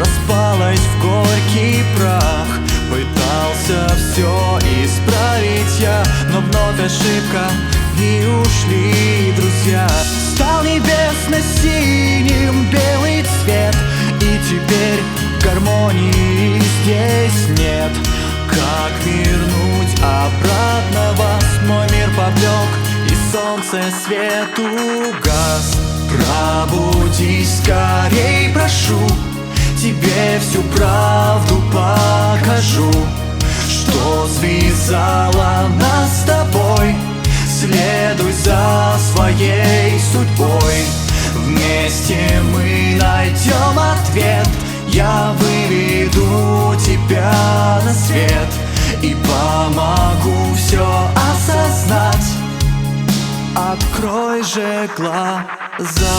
распалась в горький прах. Пытался все исправить я, но вновь ошибка, и ушли друзья. Стал небесно-синим белый цвет, и теперь гармонии здесь нет. Как вернуть обратно вас? Мой мир поблек, и солнце свет угас. Пробудись скорей, прошу, тебе всю правду покажу, что связало нас с тобой. Следуй за своей судьбой, вместе мы найдем ответ. Я выведу тебя на свет и помогу все осознать. Открой же глаза.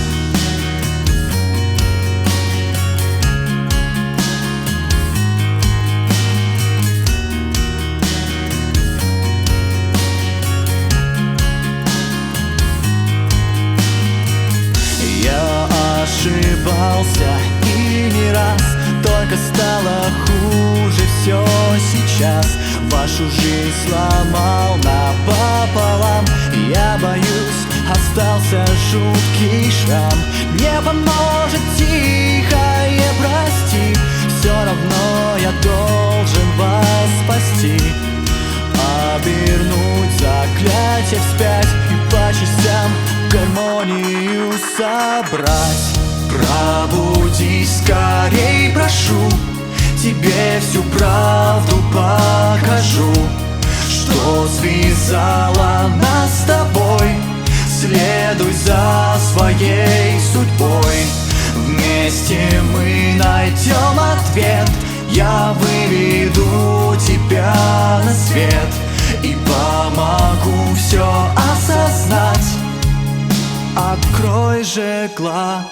Я ошибался и не раз, только стало хуже все сейчас. Вашу жизнь сломал напополам, я боюсь, остался жуткий шрам. Не поможет тихое прости, все равно я должен вас спасти. Обернуть заклятие вспять и по частям гармонию собрать. Пробудись скорей, прошу, тебе всю правду покажу, что связало нас с тобой. Следуй за своей судьбой, вместе мы найдем ответ. Я выведу тебя на свет и помогу все осознать. Открой же глаза.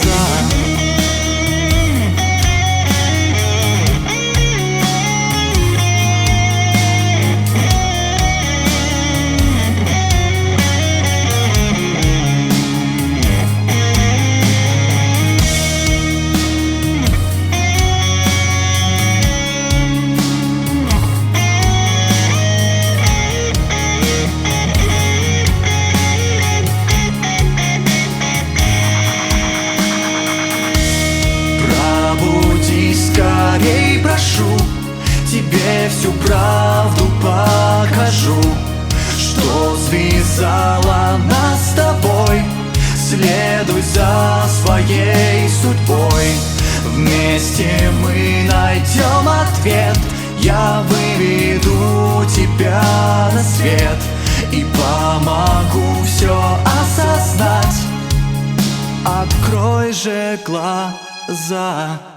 Скорей, прошу, тебе всю правду покажу, что связало нас с тобой. Следуй за своей судьбой, вместе мы найдем ответ. Я выведу тебя на свет и помогу все осознать. Открой же глаза.